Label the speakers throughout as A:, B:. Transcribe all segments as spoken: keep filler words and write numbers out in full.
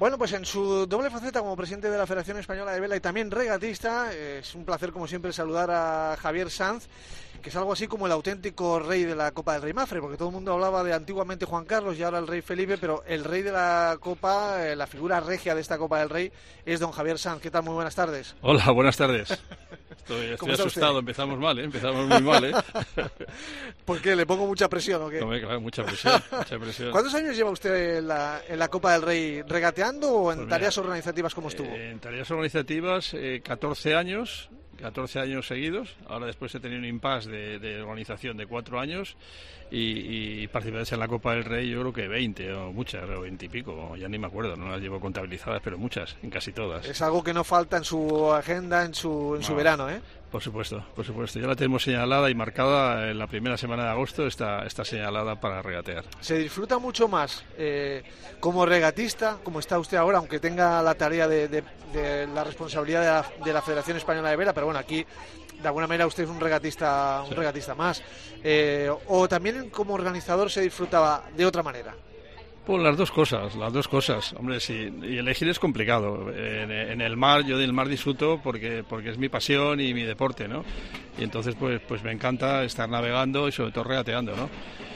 A: Bueno, pues en su doble faceta como presidente de la Federación Española de Vela y también regatista, eh, es un placer como siempre saludar a Javier Sanz, que es algo así como el auténtico rey de la Copa del Rey Mafre, porque todo el mundo hablaba de antiguamente Juan Carlos y ahora el rey Felipe, pero el rey de la Copa, eh, la figura regia de esta Copa del Rey, es don Javier Sanz. ¿Qué tal? Muy buenas tardes.
B: Hola, buenas tardes. Estoy, estoy asustado, usted? Empezamos mal, ¿eh? Empezamos muy mal, ¿eh?
A: ¿Por qué? ¿Le pongo mucha presión o qué?
B: No, claro, mucha presión, mucha presión.
A: ¿Cuántos años lleva usted en la, en la Copa del Rey, regateando o en
B: pues
A: tareas
B: mira,
A: organizativas como estuvo?
B: Eh, en tareas organizativas, eh, catorce años, catorce años seguidos. Ahora después he tenido un impasse de, de organización de cuatro años y, y participaciones en la Copa del Rey, yo creo que veinte o muchas, o veinte y pico, ya ni me acuerdo, no las llevo contabilizadas, pero muchas, en casi todas.
A: Es algo que no falta en su agenda, en su, en
B: no,
A: su verano, ¿eh?
B: Por supuesto, por supuesto. Ya la tenemos señalada y marcada en la primera semana de agosto, está, está señalada para regatear.
A: Se disfruta mucho más eh, como regatista, como está usted ahora, aunque tenga la tarea de, de, de la responsabilidad de la, de la Federación Española de Vela, pero bueno, aquí de alguna manera usted es un regatista, un sí. regatista más. Eh, o también como organizador se disfrutaba de otra manera.
B: Pues las dos cosas, las dos cosas. Hombre, sí, y elegir es complicado. En, en el mar, yo del mar disfruto porque porque es mi pasión y mi deporte, ¿no? Y entonces, pues pues me encanta estar navegando y sobre todo regateando, ¿no?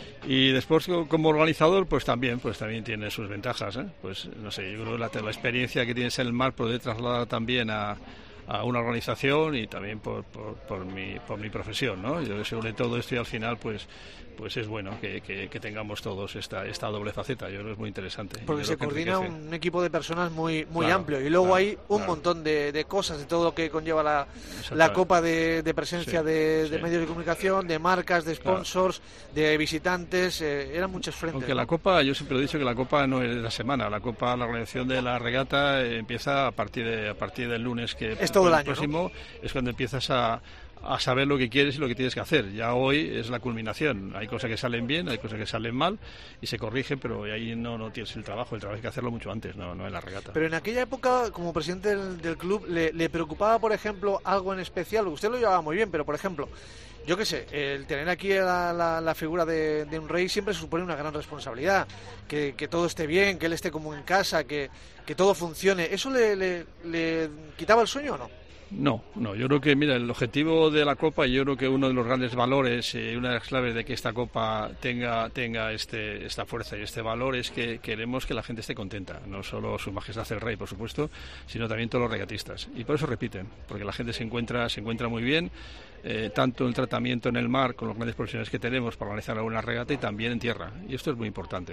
B: Y después como organizador, pues también, pues también tiene sus ventajas, ¿eh? Pues no sé, yo creo que la, la experiencia que tienes en el mar poder trasladar también a a una organización y también por, por, por mi por mi profesión, ¿no? Yo sobre todo esto y al final pues pues es bueno que, que, que tengamos todos esta esta doble faceta. Yo creo que es muy interesante.
A: Porque se coordina un equipo de personas muy muy
B: claro,
A: amplio y luego
B: claro,
A: hay un
B: claro.
A: montón de, de cosas, de todo lo que conlleva la, la Copa de, de presencia
B: sí,
A: de, de
B: sí.
A: medios de comunicación, de marcas, de sponsors, claro. de visitantes, eh, eran muchos frentes.
B: Aunque
A: ¿no?
B: la Copa, yo siempre he dicho que la Copa no es de la semana, la Copa, la organización de la regata eh, empieza a partir de a partir del lunes que
A: es todo el año,
B: próximo, ¿no? Es cuando empiezas a a saber lo que quieres y lo que tienes que hacer. Ya hoy es la culminación. Hay cosas que salen bien, hay cosas que salen mal y se corrigen, pero ahí no, no tienes el trabajo. El trabajo hay que hacerlo mucho antes, no, no en la regata.
A: Pero en aquella época, como presidente del, del club, ¿le, ¿le preocupaba, por ejemplo, algo en especial? Usted lo llevaba muy bien, pero, por ejemplo, yo qué sé, el tener aquí la, la, la figura de, de un rey siempre supone una gran responsabilidad. Que, que todo esté bien, que él esté como en casa, que, que todo funcione. ¿Eso le, le, le quitaba el sueño o no?
B: No, no, yo creo que, mira, el objetivo de la Copa, yo creo que uno de los grandes valores, eh, una de las claves de que esta Copa tenga tenga este esta fuerza y este valor es que queremos que la gente esté contenta, no solo Su Majestad el Rey, por supuesto, sino también todos los regatistas. Y por eso repiten, porque la gente se encuentra se encuentra muy bien, eh, tanto el tratamiento en el mar con los grandes profesionales que tenemos para organizar una regata y también en tierra. Y esto es muy importante.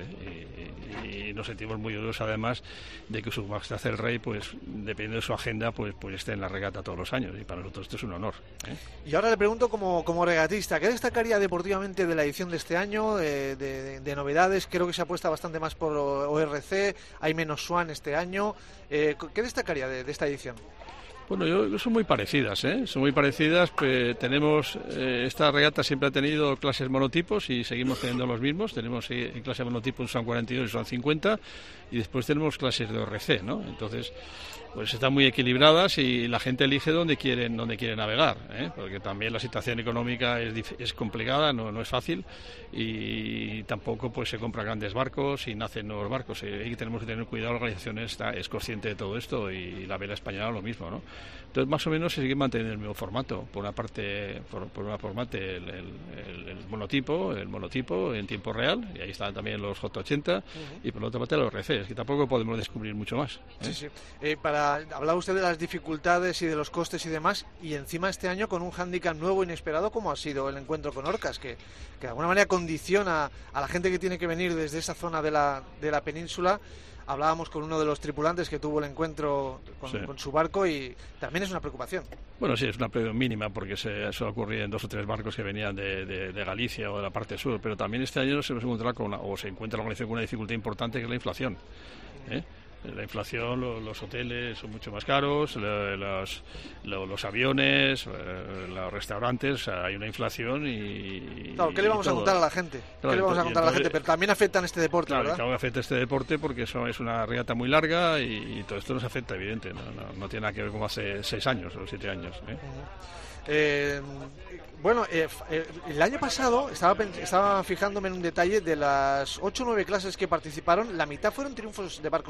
B: Y, y, y nos sentimos muy orgullosos, además, de que Su Majestad el Rey, pues, dependiendo de su agenda, pues, pues esté en la regata todos los años, y para nosotros esto es un honor, ¿eh?
A: Y ahora le pregunto como, como regatista, ¿qué destacaría deportivamente de la edición de este año, de, de, de novedades? Creo que se apuesta bastante más por O R C, hay menos Swan este año, eh, ¿qué destacaría de, de esta edición?
B: Bueno, yo, son muy parecidas, ¿eh? Son muy parecidas. Pues, tenemos eh, esta regata siempre ha tenido clases monotipos y seguimos teniendo los mismos. Tenemos eh, en clase monotipo un Swan cuarenta y dos y Swan cincuenta y después tenemos clases de O R C, ¿no? Entonces, pues están muy equilibradas y la gente elige dónde quieren dónde quiere navegar, ¿eh? Porque también la situación económica es, es complicada, no, no es fácil y tampoco pues se compran grandes barcos y nacen nuevos barcos. Eh, y tenemos que tener cuidado, la organización está, es consciente de todo esto y la vela española lo mismo, ¿no? Entonces más o menos se sigue manteniendo el mismo formato. Por una parte, por, por una formato el, el, el, el monotipo, el monotipo en tiempo real, y ahí están también los J ochenta, uh-huh. y por la otra parte los R C, es que tampoco podemos descubrir mucho más, ¿eh?
A: Sí, sí. Eh, para hablaba usted de las dificultades y de los costes y demás, y encima este año con un hándicap nuevo inesperado como ha sido el encuentro con orcas, que, que de alguna manera condiciona a la gente que tiene que venir desde esa zona de la, de la península. Hablábamos con uno de los tripulantes que tuvo el encuentro con, sí. con su barco y también es una preocupación.
B: Bueno, sí, es una preocupación mínima porque se, eso ocurría en dos o tres barcos que venían de, de, de Galicia o de la parte sur, pero también este año se nos encuentra con una, o se encuentra la organización con una dificultad importante que es la inflación, ¿eh? La inflación, lo, los hoteles son mucho más caros, lo, los, lo, los aviones, eh, los restaurantes, o sea, hay una inflación y...
A: Claro, ¿qué le vamos a contar a la gente?
B: Claro,
A: ¿Qué le vamos a contar entonces, a la gente? Pero también afectan este deporte,
B: claro,
A: ¿verdad?
B: Claro, afecta este deporte porque eso es una regata muy larga y, y todo esto nos afecta, evidente, no, no, no tiene nada que ver como hace seis años o siete años, ¿eh?
A: Uh-huh. Eh, bueno, eh, eh, el año pasado estaba, estaba fijándome en un detalle de las ocho o nueve clases que participaron, la mitad fueron triunfos de barcos españoles.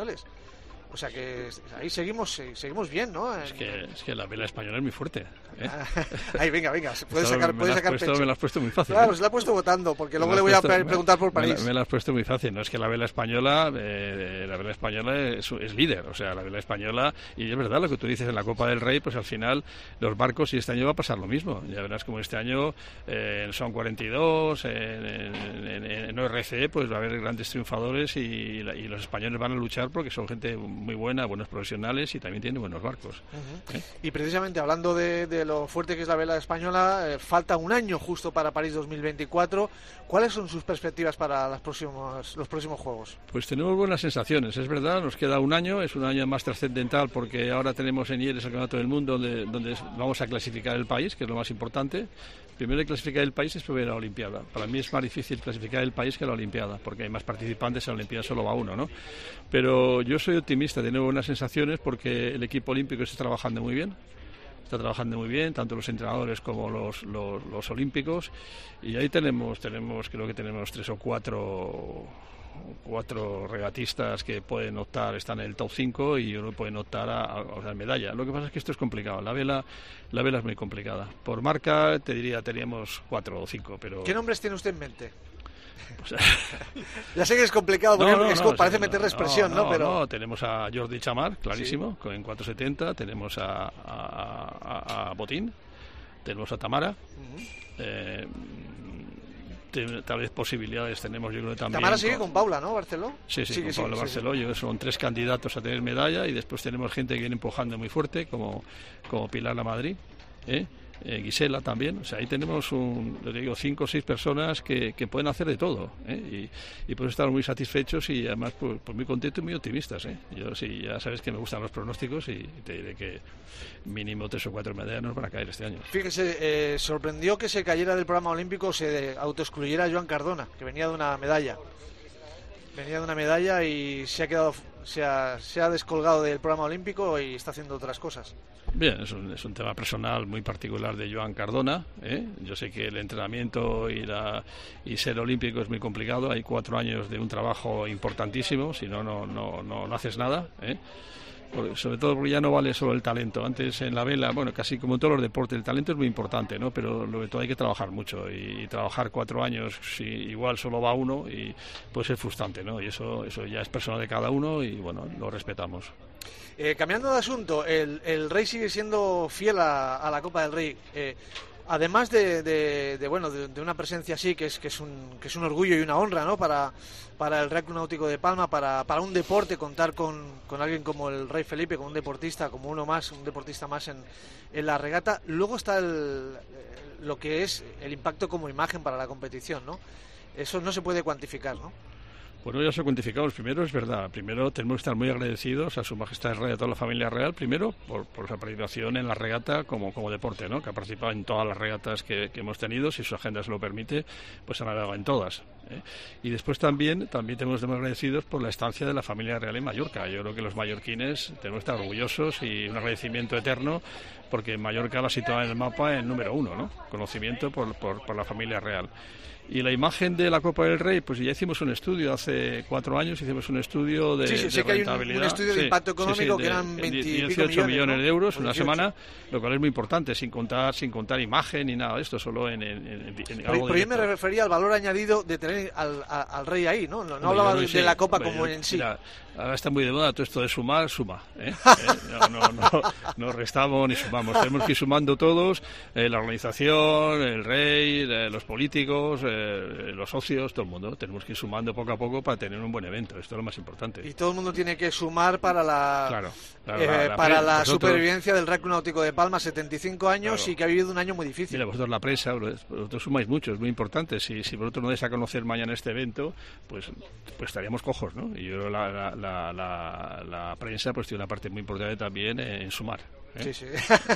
A: españoles. O sea que ahí seguimos seguimos bien, ¿no?
B: Es que, es que la vela española es muy fuerte, ¿eh?
A: Ahí, venga, venga, puedes sacar,
B: me
A: puedes sacar
B: puesto,
A: pecho.
B: Me la has puesto muy fácil.
A: Claro,
B: ¿eh?
A: se la ha puesto votando, porque luego le voy puesto, a pre preguntar por París.
B: Me, me la has puesto muy fácil, no es que la vela española, eh, la vela española es, es líder, o sea, la vela española, y es verdad lo que tú dices en la Copa del Rey, pues al final los barcos, y este año va a pasar lo mismo, ya verás como este año eh, en Son cuarenta y dos, en, en, en, en O R C, pues va a haber grandes triunfadores y, y los españoles van a luchar porque son gente muy buena, buenos profesionales y también tienen buenos barcos.
A: Uh-huh. ¿eh? Y precisamente hablando de, de lo fuerte que es la vela española, eh, falta un año justo para París dos mil veinticuatro. ¿Cuáles son sus perspectivas para las próximos, los próximos Juegos?
B: Pues tenemos buenas sensaciones, es verdad, nos queda un año, es un año más trascendental porque ahora tenemos en Hieres el Campeonato del Mundo donde, donde vamos a clasificar el país, que es lo más importante. Primero de clasificar el país es primero la Olimpiada. Para mí es más difícil clasificar el país que la Olimpiada, porque hay más participantes, en la Olimpiada solo va uno, ¿no? Pero yo soy optimista, tengo buenas sensaciones porque el equipo olímpico está trabajando muy bien. Está trabajando muy bien, tanto los entrenadores como los, los, los olímpicos, y ahí tenemos, tenemos, creo que tenemos tres o cuatro cuatro regatistas que pueden optar, están en el top cinco y uno pueden optar a, a, a la medalla. Lo que pasa es que esto es complicado, la vela la vela es muy complicada. Por marca te diría teníamos cuatro o cinco, pero...
A: ¿Qué nombres tiene usted en mente? O sea, ya sé que es complicado porque no, no, es como, no, parece sí, meterle expresión, ¿no?
B: ¿no?
A: Pero
B: no, tenemos a Jordi Chamar, clarísimo, sí, en cuatro setenta, tenemos a, a, a, a Botín, tenemos a Tamara, uh-huh. eh, te, tal vez posibilidades tenemos, yo creo también.
A: Tamara sigue con, con Paula, ¿no, Barceló?
B: Sí, sí,
A: sí
B: con
A: sí,
B: Paula
A: sí,
B: Barceló, sí, sí. Yo, son tres candidatos a tener medalla y después tenemos gente que viene empujando muy fuerte, como, como Pilar Lamadrid, ¿eh? Eh, Gisela también, o sea, ahí tenemos un, yo digo, cinco o seis personas que, que pueden hacer de todo, ¿eh? y, y por eso estamos muy satisfechos y además pues, pues muy contentos y muy optimistas, ¿eh? Yo sí, ya sabes que me gustan los pronósticos y te diré que mínimo tres o cuatro medallas nos van a caer este año.
A: Fíjese, eh, sorprendió que se cayera del programa olímpico, se autoexcluyera Joan Cardona, que venía de una medalla, venía de una medalla y se ha quedado, se ha, se ha descolgado del programa olímpico y está haciendo otras cosas.
B: Bien, es un, es un tema personal muy particular de Joan Cardona, ¿eh? Yo sé que el entrenamiento y, la, y ser olímpico es muy complicado, hay cuatro años de un trabajo importantísimo, si no, no, no, no, no haces nada, ¿eh? Porque, sobre todo porque ya no vale solo el talento. Antes en la vela, bueno, casi como en todos los deportes, el talento es muy importante, ¿no? Pero sobre todo hay que trabajar mucho y, y trabajar cuatro años, si igual solo va uno, y puede ser frustrante, ¿no? Y eso, eso ya es personal de cada uno y bueno, lo respetamos.
A: Eh, cambiando de asunto, el, el Rey sigue siendo fiel a, a la Copa del Rey. Eh, además de, de, de bueno de, de una presencia así que es que es un que es un orgullo y una honra, ¿no? Para para el Real Club Náutico de Palma, para para un deporte contar con, con alguien como el Rey Felipe, como un deportista, como uno más, un deportista más en, en la regata. Luego está el, lo que es el impacto como imagen para la competición, ¿no? Eso no se puede cuantificar, ¿no?
B: Bueno, ya se cuantificamos. Primero, es verdad, primero tenemos que estar muy agradecidos a Su Majestad el Rey y a toda la familia real, primero por, por su participación en la regata como, como deporte, ¿no? Que ha participado en todas las regatas que, que hemos tenido, si su agenda se lo permite, pues han navegado en todas, ¿eh? Y después también, también tenemos que estar agradecidos por la estancia de la familia real en Mallorca. Yo creo que los mallorquines tenemos que estar orgullosos y un agradecimiento eterno porque Mallorca la sitúa en el mapa en número uno, ¿no? Conocimiento por, por, por la familia real. Y la imagen de la Copa del Rey, pues ya hicimos un estudio hace cuatro años, hicimos un estudio de,
A: sí, sí,
B: de
A: sé
B: rentabilidad.
A: Que hay un, un estudio de
B: sí,
A: impacto económico sí, sí, de, que eran
B: dieciocho
A: millones,
B: millones
A: ¿no?
B: de euros, una
A: dieciocho.
B: Semana, lo cual es muy importante, sin contar sin contar imagen ni nada de esto, solo en, en, en, en
A: pero,
B: algo
A: pero yo me refería al valor añadido de tener al, a, al Rey ahí, ¿no? No, no hablaba de,
B: sí,
A: de la Copa
B: hombre,
A: como
B: yo,
A: en sí.
B: Mira, ahora está muy de moda todo esto de sumar, suma, ¿eh? ¿Eh? No, no, no, no restamos ni sumamos, tenemos que ir sumando todos, eh, la organización, el Rey, eh, los políticos, eh, los socios, todo el mundo. Tenemos que ir sumando poco a poco para tener un buen evento, esto es lo más importante.
A: Y todo el mundo tiene que sumar para la,
B: claro, claro,
A: eh,
B: la, la
A: para la
B: vosotros,
A: supervivencia del Real Club Náutico de Palma, setenta y cinco años, claro, y que ha vivido un año muy difícil.
B: Mira, vosotros la prensa, vosotros sumáis mucho, es muy importante. Si, si vosotros no dais a conocer mañana este evento, pues, pues estaríamos cojos, ¿no? Y yo la, la, la, la, la prensa pues tiene una parte muy importante también en sumar. ¿Eh?
A: Sí, sí.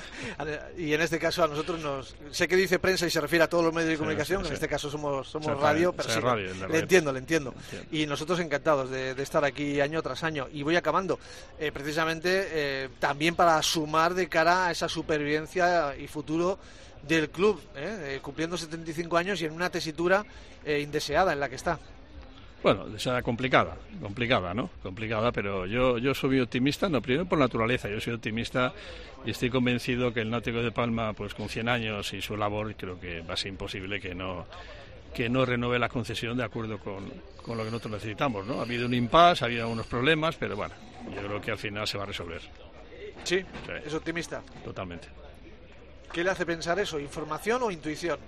A: Y en este caso a nosotros nos... Sé que dice prensa y se refiere a todos los medios de comunicación, sí, sí, que en este caso somos, somos o sea, radio, pero sí, radio, le radio. entiendo, le entiendo. entiendo. Y nosotros encantados de, de estar aquí año tras año. Y voy acabando, eh, precisamente eh, también para sumar de cara a esa supervivencia y futuro del club, ¿eh? Eh, cumpliendo setenta y cinco años y en una tesitura eh, indeseada en la que está.
B: Bueno, será complicada, complicada, ¿no? Complicada, pero yo yo soy muy optimista, no, primero por naturaleza, yo soy optimista y estoy convencido que el Náutico de Palma, pues con cien años y su labor, creo que va a ser imposible que no que no renueve la concesión de acuerdo con, con lo que nosotros necesitamos, ¿no? Ha habido un impasse, ha habido algunos problemas, pero bueno, yo creo que al final se va a resolver.
A: Sí, sí. Es optimista.
B: Totalmente.
A: ¿Qué le hace pensar eso? ¿Información o intuición?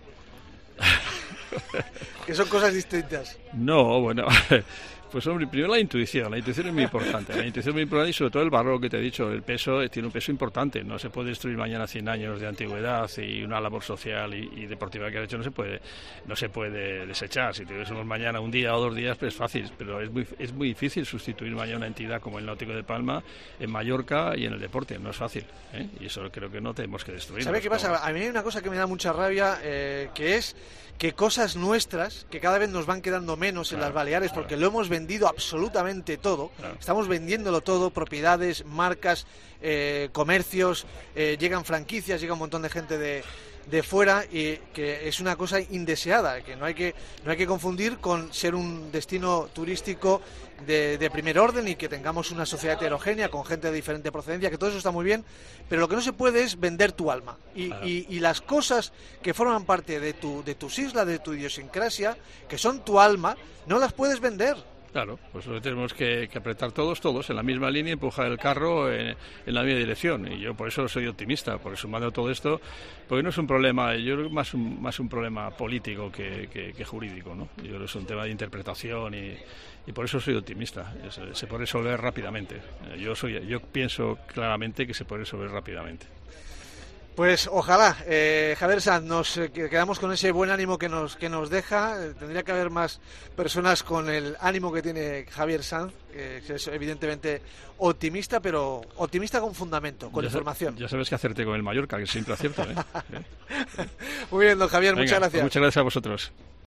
A: Que son cosas distintas.
B: No, bueno, pues hombre, primero la intuición, la intuición es muy importante, la intuición es muy importante y sobre todo el valor que te he dicho, el peso, tiene un peso importante, no se puede destruir mañana cien años de antigüedad y una labor social y, y deportiva que ha hecho, no se puede no se puede desechar, si tuviésemos mañana un día o dos días, pues es fácil, pero es muy, es muy difícil sustituir mañana una entidad como el Náutico de Palma en Mallorca y en el deporte, no es fácil, ¿eh? Y eso creo que no tenemos que destruir.
A: ¿Sabe qué pasa? A mí hay una cosa que me da mucha rabia, eh, que es que cosas nuestras, que cada vez nos van quedando menos claro, en las Baleares, claro. Porque lo hemos vendido absolutamente todo, claro. Estamos vendiéndolo todo, propiedades, marcas, eh, comercios, eh, llegan franquicias, llega un montón de gente de, de fuera, y que es una cosa indeseada, que no hay que, no hay que confundir con ser un destino turístico de, de primer orden y que tengamos una sociedad heterogénea con gente de diferente procedencia, que todo eso está muy bien, pero lo que no se puede es vender tu alma y, claro. y, y las cosas que forman parte de tu de tus islas, de tu idiosincrasia, que son tu alma, no las puedes vender.
B: Claro, pues tenemos que, que apretar todos, todos en la misma línea y empujar el carro en, en la misma dirección. Y yo por eso soy optimista, por eso mando todo esto, porque no es un problema, yo creo que más un, más un problema político que, que, que jurídico, ¿no? Yo creo que es un tema de interpretación y, y por eso soy optimista. Se, se puede resolver rápidamente. Yo soy, yo pienso claramente que se puede resolver rápidamente.
A: Pues ojalá, eh, Javier Sanz, nos eh, quedamos con ese buen ánimo que nos que nos deja. Eh, tendría que haber más personas con el ánimo que tiene Javier Sanz, eh, que es evidentemente optimista, pero optimista con fundamento, con
B: ya
A: información.
B: Ya sabes que acerté con el Mallorca, que siempre acierto, ¿eh?
A: Muy bien, don Javier,
B: Venga,
A: muchas gracias.
B: Pues muchas gracias a vosotros.